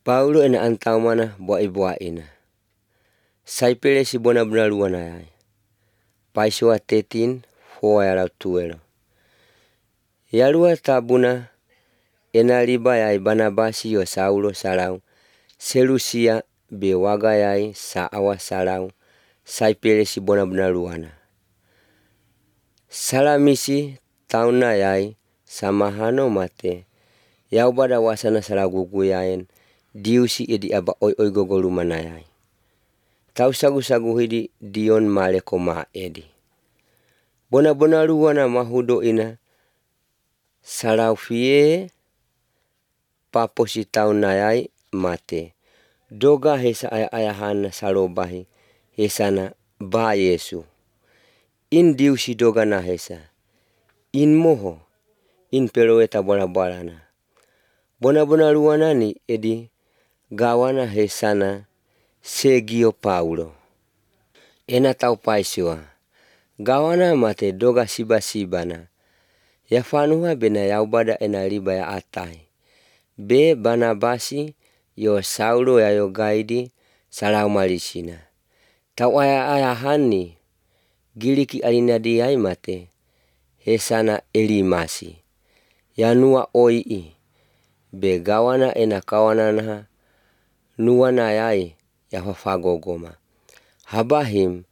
Paulo ena antau mana boa ina. Saipele si bona benaluan ai. Paisua 13, 4 ya 12. Yalua tabuna ena liba yai Barnabasi yo Saulo salau. Selusia be waga yai saawa salau. Saipele si bona benaluana. Salamisi tauna yai samahano mate. Yau bada wasana salagugu yain. Diusi edi aba oi gogolu manayai. Tau sagu hidi dion maleko ma edi. Bona luana mahudo ina. Salau fie paposi tau nayai mate. Doga hesa ayahana salobahi. Hesana ba Yesu. In diusi doga na hesa. In moho. In peloeta bola-bolana. Bona luana ni edi. Gawana hesana Segio Paulo. Ena tau paisua. Gawana mate doga siba-sibana. Ya fanuha bena yaubada ena liba ya atai. Be Barnabasi yo Saulo ya yo gaidi salau malisina. Tau ayahani giliki alinadi yai mate. Hesana Elimasi. Yanua oi. Be gawana ena kawanana nuwana yai ya fafagogoma. Habahim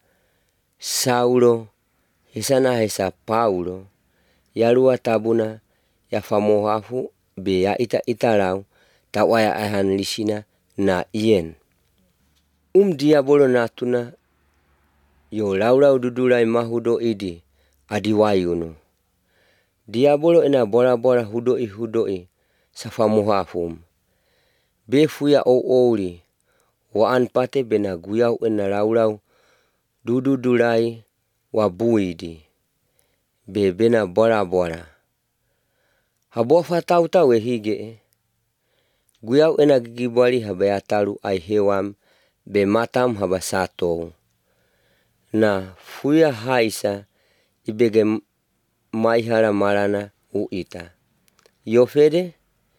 Saulo hesana hesa Paulo yalua tabuna ya famohafu be ya italau tawaya ahan lisina na ien. Diabolo natuna yo laulau dudulai mahudo idi adiwayunu. Diabolo ena bola hudoi safamohafum. Befuya ouli waan pate bena guyau ena laulau dudulai wabuidi. Be bena bola. Habofa tau hige. Guyau ena gigibali habayatalu ai hewam be matam habasatou. Na fuya haisa ibege maihara marana uita. Yofede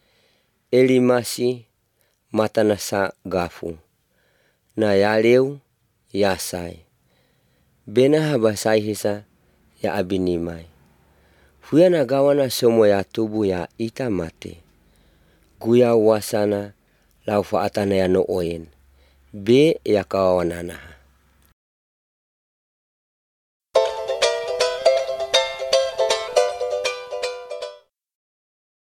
Elimasi matanasa gafu. Na yaleu yasai. Bena habasai hisa ya abinimai. Fuya na gawana somo ya tubu ya ita mate. Guya wasana lau faatana ya no oyen. Be ya kawananaha.